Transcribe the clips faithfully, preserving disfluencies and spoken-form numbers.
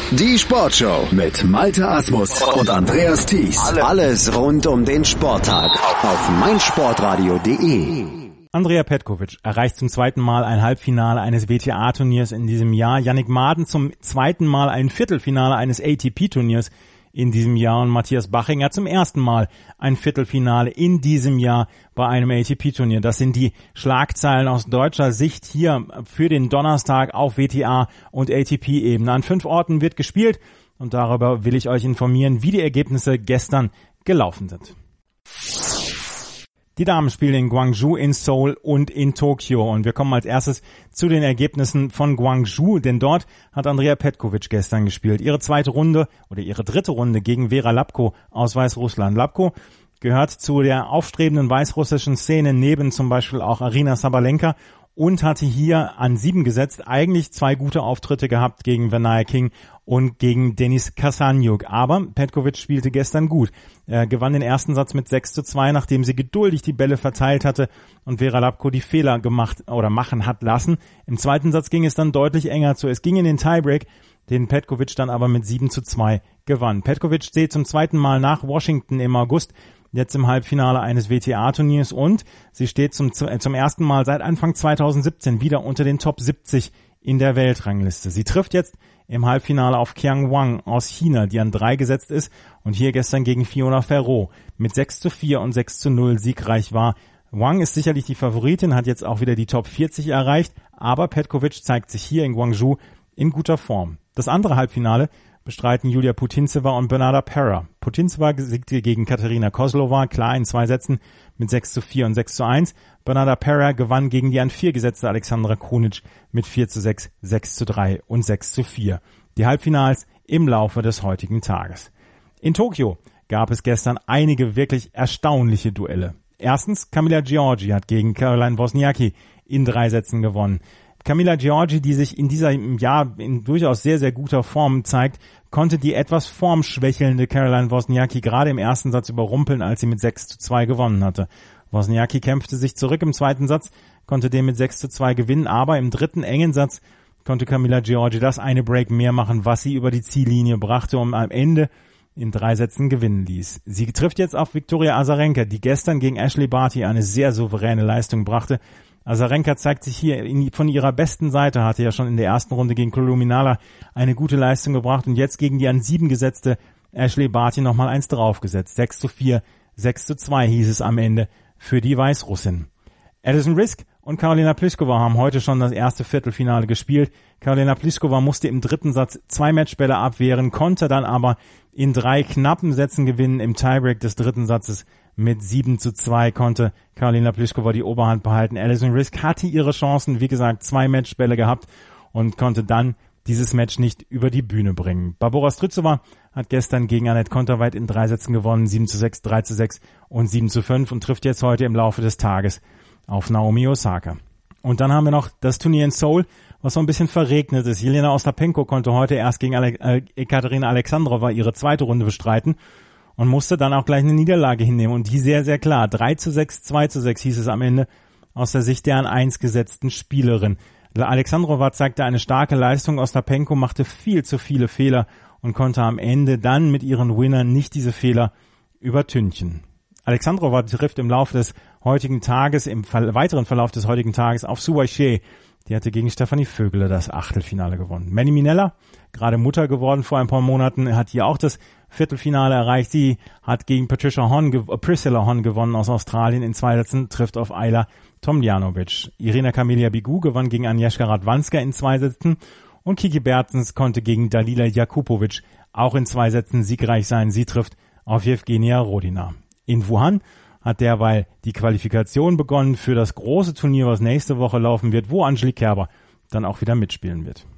Die Sportshow mit Malte Asmus und Andreas Thies. Alles rund um den Sporttag auf meinsportradio punkt de. Andrea Petkovic erreicht zum zweiten Mal ein Halbfinale eines W T A-Turniers in diesem Jahr. Yannick Maaden zum zweiten Mal ein Viertelfinale eines A T P-Turniers in diesem Jahr und Matthias Bachinger zum ersten Mal ein Viertelfinale in diesem Jahr bei einem A T P-Turnier. Das sind die Schlagzeilen aus deutscher Sicht hier für den Donnerstag auf W T A- und A T P-Ebene. An fünf Orten wird gespielt und darüber will ich euch informieren, wie die Ergebnisse gestern gelaufen sind. Die Damen spielen in Gwangju, in Seoul und in Tokio. Und wir kommen als erstes zu den Ergebnissen von Gwangju, denn dort hat Andrea Petkovic gestern gespielt. Ihre zweite Runde oder ihre dritte Runde gegen Vera Lapko aus Weißrussland. Lapko gehört zu der aufstrebenden weißrussischen Szene neben zum Beispiel auch Aryna Sabalenka und hatte hier an sieben gesetzt, eigentlich zwei gute Auftritte gehabt gegen Vanaya King und gegen Denis Kasanyuk. Aber Petkovic spielte gestern gut. Er gewann den ersten Satz mit sechs zu zwei, nachdem sie geduldig die Bälle verteilt hatte und Vera Lapko die Fehler gemacht oder machen hat lassen. Im zweiten Satz ging es dann deutlich enger zu. Es ging in den Tiebreak, den Petkovic dann aber mit sieben zu zwei gewann. Petkovic steht zum zweiten Mal nach Washington im August jetzt im Halbfinale eines W T A-Turniers und sie steht zum, zum ersten Mal seit Anfang zweitausendsiebzehn wieder unter den Top siebzig in der Weltrangliste. Sie trifft jetzt im Halbfinale auf Qiang Wang aus China, die an drei gesetzt ist und hier gestern gegen Fiona Ferro mit sechs zu vier und sechs zu null siegreich war. Wang ist sicherlich die Favoritin, hat jetzt auch wieder die Top vierzig erreicht, aber Petkovic zeigt sich hier in Gwangju in guter Form. Das andere Halbfinale bestreiten Julia Putintseva und Bernarda Pera. Putintseva siegte gegen Katerina Kozlova, klar in zwei Sätzen mit sechs zu vier und sechs zu eins. Bernarda Pera gewann gegen die an vier gesetzte Alexandra Krunic mit vier zu sechs, sechs zu drei und sechs zu vier. Die Halbfinals im Laufe des heutigen Tages. In Tokio gab es gestern einige wirklich erstaunliche Duelle. Erstens, Camila Giorgi hat gegen Caroline Wozniacki in drei Sätzen gewonnen. Camila Giorgi, die sich in diesem Jahr in durchaus sehr, sehr guter Form zeigt, konnte die etwas formschwächelnde Caroline Wozniacki gerade im ersten Satz überrumpeln, als sie mit sechs zu zwei gewonnen hatte. Wozniacki kämpfte sich zurück im zweiten Satz, konnte den mit sechs zu zwei gewinnen, aber im dritten engen Satz konnte Camila Giorgi das eine Break mehr machen, was sie über die Ziellinie brachte und am Ende in drei Sätzen gewinnen ließ. Sie trifft jetzt auf Victoria Azarenka, die gestern gegen Ashley Barty eine sehr souveräne Leistung brachte. Azarenka zeigt sich hier in, von ihrer besten Seite, hatte ja schon in der ersten Runde gegen Koluminala eine gute Leistung gebracht und jetzt gegen die an sieben gesetzte Ashley Barty nochmal eins draufgesetzt. sechs zu vier, sechs zu zwei hieß es am Ende für die Weißrussin. Alison Risk und Karolina Pliskova haben heute schon das erste Viertelfinale gespielt. Karolina Pliskova musste im dritten Satz zwei Matchbälle abwehren, konnte dann aber in drei knappen Sätzen gewinnen. Im Tiebreak des dritten Satzes mit sieben zu zwei konnte Karolina Pliskova die Oberhand behalten. Alison Risk hatte ihre Chancen, wie gesagt, zwei Matchbälle gehabt und konnte dann dieses Match nicht über die Bühne bringen. Barbora Strycova hat gestern gegen Anett Konterweit in drei Sätzen gewonnen, sieben zu sechs, drei zu sechs und sieben zu fünf und trifft jetzt heute im Laufe des Tages auf Naomi Osaka. Und dann haben wir noch das Turnier in Seoul, was so ein bisschen verregnet ist. Jelena Ostapenko konnte heute erst gegen Ale- äh, Ekaterina Alexandrova ihre zweite Runde bestreiten und musste dann auch gleich eine Niederlage hinnehmen. Und die sehr, sehr klar. drei zu sechs, zwei zu sechs hieß es am Ende aus der Sicht der an eins gesetzten Spielerin. Alexandrova zeigte eine starke Leistung. Ostapenko machte viel zu viele Fehler und konnte am Ende dann mit ihren Winnern nicht diese Fehler übertünchen. Alexandrova trifft im Laufe des heutigen Tages, im weiteren Verlauf des heutigen Tages auf Su Weixie. Die hatte gegen Stefanie Vögele das Achtelfinale gewonnen. Manny Minella, gerade Mutter geworden vor ein paar Monaten, hat hier auch das Viertelfinale erreicht. Sie hat gegen Patricia Hon, äh, Priscilla Hon gewonnen aus Australien in zwei Sätzen, trifft auf Ayla Tomljanovic. Irina Camelia Begu gewann gegen Agnieszka Radwanska in zwei Sätzen und Kiki Bertens konnte gegen Dalila Jakupovic auch in zwei Sätzen siegreich sein. Sie trifft auf Jewgenia Rodina. In Wuhan hat derweil die Qualifikation begonnen für das große Turnier, was nächste Woche laufen wird, wo Angelique Kerber dann auch wieder mitspielen wird.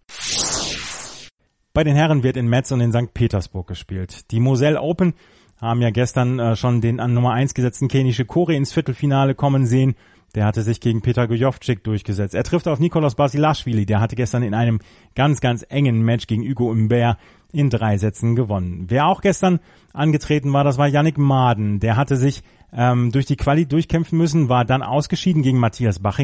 Bei den Herren wird in Metz und in Sankt Petersburg gespielt. Die Moselle Open haben ja gestern äh, schon den an Nummer eins gesetzten Kenny Shikori ins Viertelfinale kommen sehen. Der hatte sich gegen Peter Gojovcik durchgesetzt. Er trifft auf Nikolaus Basilashvili. Der hatte gestern in einem ganz, ganz engen Match gegen Hugo Humbert in drei Sätzen gewonnen. Wer auch gestern angetreten war, das war Yannick Maaden. Der hatte sich ähm, durch die Quali durchkämpfen müssen, war dann ausgeschieden gegen Matthias Bachinger.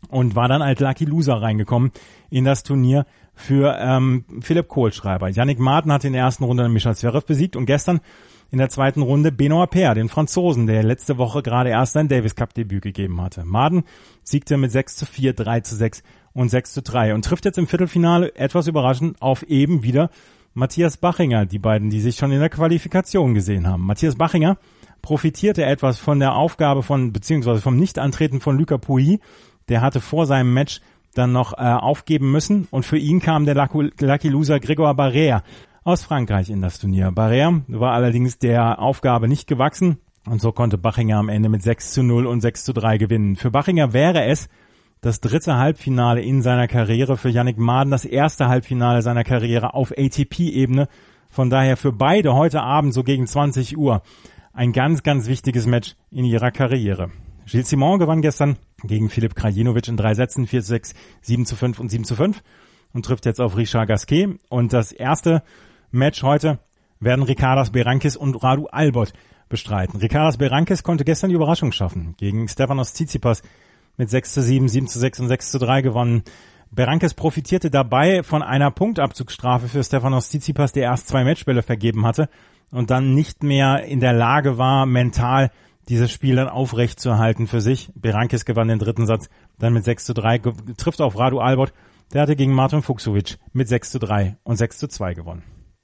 und war dann als Lucky Loser reingekommen in das Turnier für ähm, Philipp Kohlschreiber. Yannick Maaten hat in der ersten Runde Michal Zverev besiegt und gestern in der zweiten Runde Benoit Paire, den Franzosen, der letzte Woche gerade erst sein Davis Cup Debüt gegeben hatte. Maaten siegte mit sechs zu vier, drei zu sechs und sechs zu drei und trifft jetzt im Viertelfinale etwas überraschend auf eben wieder Matthias Bachinger, die beiden, die sich schon in der Qualifikation gesehen haben. Matthias Bachinger profitierte etwas von der Aufgabe von, beziehungsweise vom Nichtantreten von Lucas Pouilly. Der hatte vor seinem Match dann noch äh, aufgeben müssen und für ihn kam der Lucky Loser Grégoire Barrère aus Frankreich in das Turnier. Barrère war allerdings der Aufgabe nicht gewachsen und so konnte Bachinger am Ende mit sechs zu null und sechs zu drei gewinnen. Für Bachinger wäre es das dritte Halbfinale in seiner Karriere, für Yannick Maaten das erste Halbfinale seiner Karriere auf A T P-Ebene. Von daher für beide heute Abend so gegen zwanzig Uhr ein ganz, ganz wichtiges Match in ihrer Karriere. Gilles Simon gewann gestern gegen Filip Krajinovic in drei Sätzen, vier zu sechs, sieben zu fünf und sieben zu fünf und trifft jetzt auf Richard Gasquet. Und das erste Match heute werden Ricardas Berankis und Radu Albot bestreiten. Ricardas Berankis konnte gestern die Überraschung schaffen. Gegen Stefanos Tsitsipas mit sechs zu sieben, sieben zu sechs und sechs zu drei gewonnen. Berankis profitierte dabei von einer Punktabzugsstrafe für Stefanos Tsitsipas, der erst zwei Matchbälle vergeben hatte und dann nicht mehr in der Lage war, mental dieses Spiel dann aufrecht zu erhalten für sich. Berankis gewann den dritten Satz dann mit sechs zu drei, trifft auf Radu Albot. Der hatte gegen Martin Fucsovics mit sechs zu drei und sechs zu zwei gewonnen.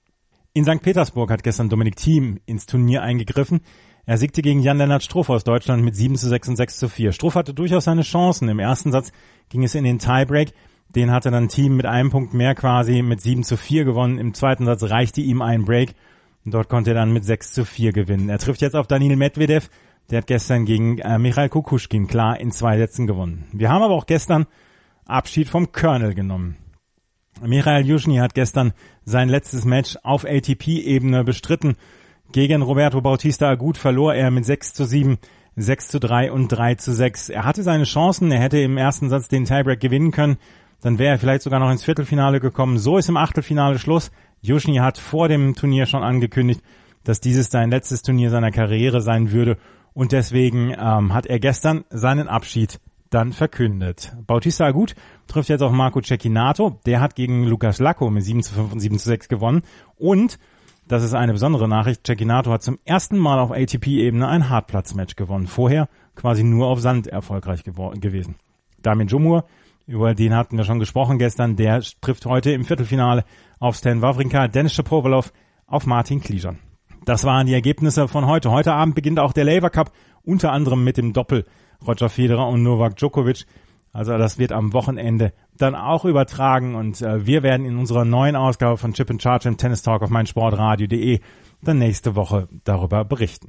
In Sankt Petersburg hat gestern Dominic Thiem ins Turnier eingegriffen. Er siegte gegen Jan-Lennart Struff aus Deutschland mit sieben zu sechs und sechs zu vier. Struff hatte durchaus seine Chancen. Im ersten Satz ging es in den Tiebreak. Den hatte dann Thiem mit einem Punkt mehr quasi mit sieben zu vier gewonnen. Im zweiten Satz reichte ihm ein Break. Und dort konnte er dann mit sechs zu vier gewinnen. Er trifft jetzt auf Daniil Medvedev. Der hat gestern gegen äh, Michail Kukushkin klar in zwei Sätzen gewonnen. Wir haben aber auch gestern Abschied vom Colonel genommen. Michail Yushny hat gestern sein letztes Match auf A T P-Ebene bestritten. Gegen Roberto Bautista Agut verlor er mit sechs zu sieben, sechs zu drei und drei zu sechs. Er hatte seine Chancen, er hätte im ersten Satz den Tiebreak gewinnen können. Dann wäre er vielleicht sogar noch ins Viertelfinale gekommen. So ist im Achtelfinale Schluss. Yushny hat vor dem Turnier schon angekündigt, dass dieses sein letztes Turnier seiner Karriere sein würde. Und deswegen ähm, hat er gestern seinen Abschied dann verkündet. Bautista Agut trifft jetzt auf Marco Cecchinato. Der hat gegen Lukas Lacko mit sieben zu fünf und sieben zu sechs gewonnen. Und, das ist eine besondere Nachricht, Cecchinato hat zum ersten Mal auf A T P-Ebene ein Hartplatz-Match gewonnen. Vorher quasi nur auf Sand erfolgreich gewo- gewesen. Damien Džumhur, über den hatten wir schon gesprochen gestern, der trifft heute im Viertelfinale auf Stan Wawrinka, Denis Shapovalov auf Martin Kližan. Das waren die Ergebnisse von heute. Heute Abend beginnt auch der Laver Cup, unter anderem mit dem Doppel Roger Federer und Novak Djokovic. Also das wird am Wochenende dann auch übertragen und äh, wir werden in unserer neuen Ausgabe von Chip and Charge im Tennis Talk auf meinsportradio punkt de dann nächste Woche darüber berichten.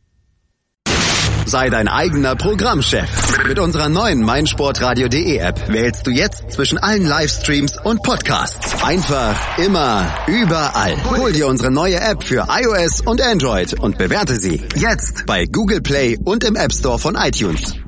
Sei dein eigener Programmchef. Mit unserer neuen meinsportradio punkt de App wählst du jetzt zwischen allen Livestreams und Podcasts. Einfach, immer, überall. Hol dir unsere neue App für iOS und Android und bewerte sie jetzt bei Google Play und im App Store von iTunes.